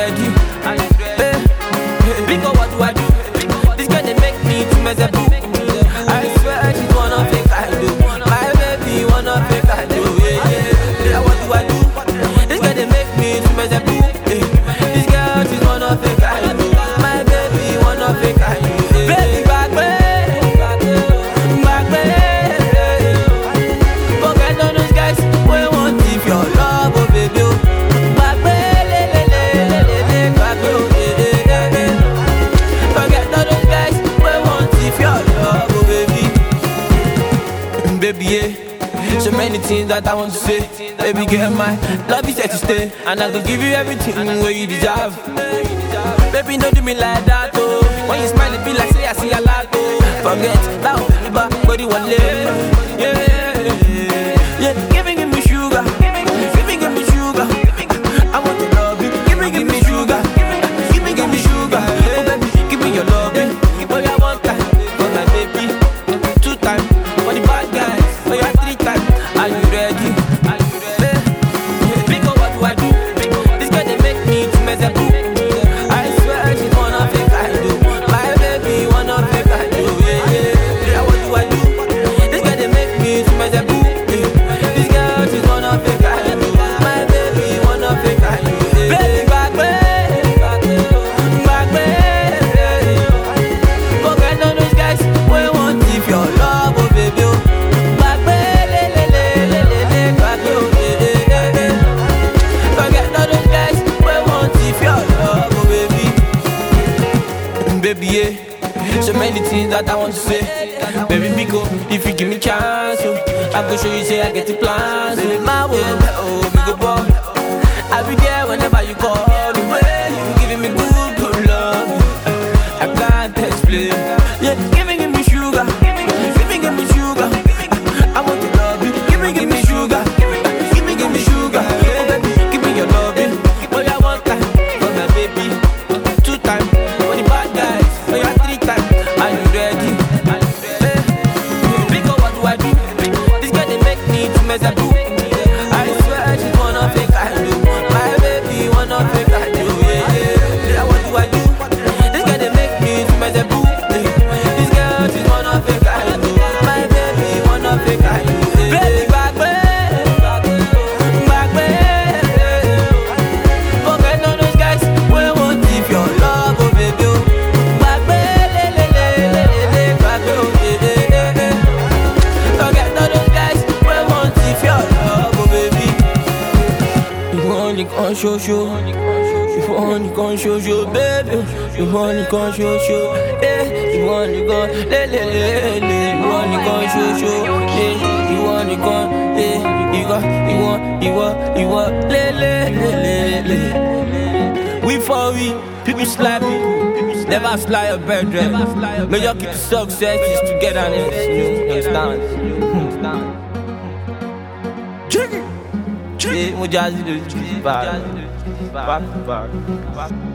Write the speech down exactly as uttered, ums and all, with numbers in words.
ready? Are you ready? Hey, because what do I do? This girl they make me to mess up. I swear she's one of a kind. My baby, one of a kind. Yeah, yeah. What do I do? This girl they make me to mess up. This girl she's one of a kind. My baby, one of a kind. Baby, back way, back way. Forget all those guys we want if your love, oh baby. Back way, le le le le le, back way. Forget all those guys we want if your love, oh baby. Baby, yeah. So many things that I want to say. Baby girl, my love is here to stay, and I can give you everything where you deserve. Baby, don't do me like that, oh. When you smile, it be like say I see a lot, oh. Forget that, but body one live. Yeah, yeah. Give me, give me sugar. Give me, give me sugar. I want to love you. Give me, give me sugar. Give me, give me sugar. Oh baby, give me your love. Oh yeah, one time for my baby, two times for the bad guys. Oh yeah, three times. Are you ready? Are you ready? Because what do I do? This girl they make me to mess up. I swear she's one of a kind. My baby, one of a kind. Yeah, yeah. What do I do? This girl they make me to mess up. This girl she's one of a kind. My baby, one of a kind. Baby, back way, back way. Forget all those guys we want if your love, oh baby. Back way, le le le le le le, back way. Forget all those guys we want if your love, oh baby. Baby, yeah. So many things that I want to say. Baby, Biko, if you give me chance, oh, I go show you say I get the plans. So my world, oh, me go ball. I'll be there whenever you call. The way you giving me good, good love, I can't explain. Yeah, give me, give me sugar. Give me, give me sugar. I want to love you. Give me, give me sugar. Give me, give me sugar. Oh baby, give me your love. Oh yeah, one time for my baby, two times for the bad guys. Oh yeah, three times. Are you ready? Are you ready? Because what do I do? This girl they make me to mess up. I swear she's one of a kind. My baby, one of a kind. Yeah, yeah. What do I do? This girl they make me to mess up. This girl she's one of a kind. My baby, one of a kind. Baby, back way, back way. Forget all those guys we want if your love, oh baby. Back way, le le le le le le, back way. Forget all those guys we want if your love, oh baby. You only can show show. You only can show show, baby. You only can show show. Eh, you only can le le le le. You only can show show. Eh, you only can. Eh, you got, you want, you want, you want le le le le le. We for we, people slap you. Never slide your brethren. May you keep the success together and you understand. Jiggy, jiggy. Yeah, we just do it back, back, back.